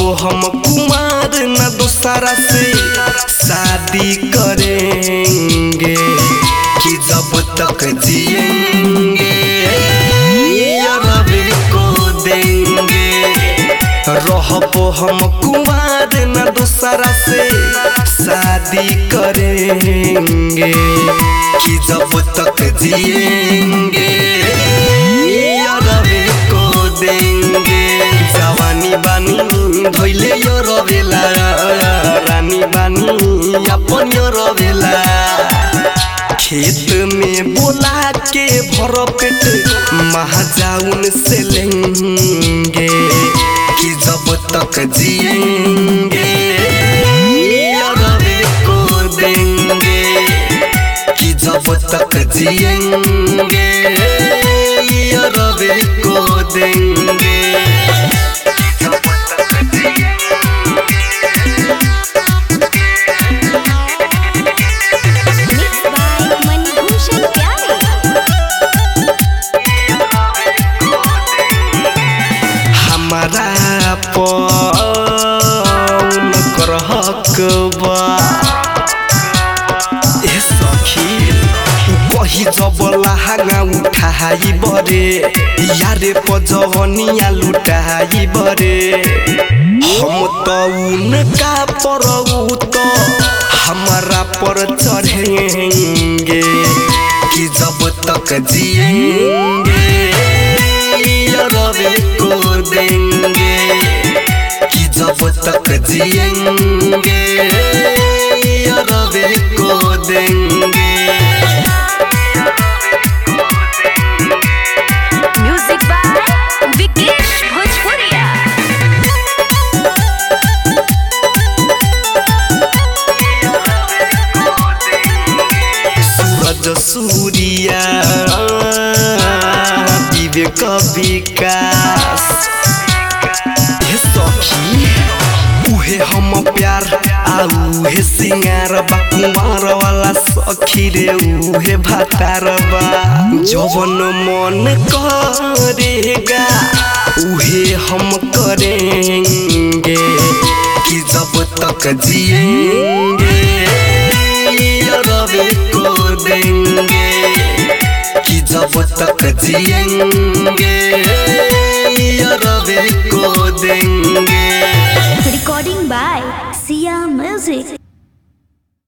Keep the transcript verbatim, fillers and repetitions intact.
हम कुमार न दूसरा से शादी करेंगे कि जब तक जिएंगे रवि को देंगे। रहबो हम कुमार न दूसरा से शादी करेंगे कि जब तक जिएंगे रवि को देंगे। जवानी बानी धोइले यो रवेला रानी बानी अपन यो रवेला। खेत में बोला के भर पेट महाजाउन से लेंगे कि जब तक जिएंगे रवि को देंगे कि जब तक जिएंगे रवि को देंगे। हमारा पौन ग्रहक बा ए सखी वही जब लहंगा उठाई बरे यारे पजवनिया लुटाई बरे। हम तो उनका पर तो हमारा पर चढ़ेंगे कि जब तक जिएंगे रवि को देंगे कि जब तक जिएंगे रवि को देंगे। म्यूजिक बाय विकेश भोजपुरिया। सूरज सूर्या विवेक विकास सखी उहे हम प्यार आउहे सिंगार बा कुमार वाला सखी रे उहे भातार बा। जवन मन करेगा उहे हम करेंगे कि जब तक जिएंगे रवि को देंगे कि जब तक जिएंगे रवि को देंगे। Recording by Siya music.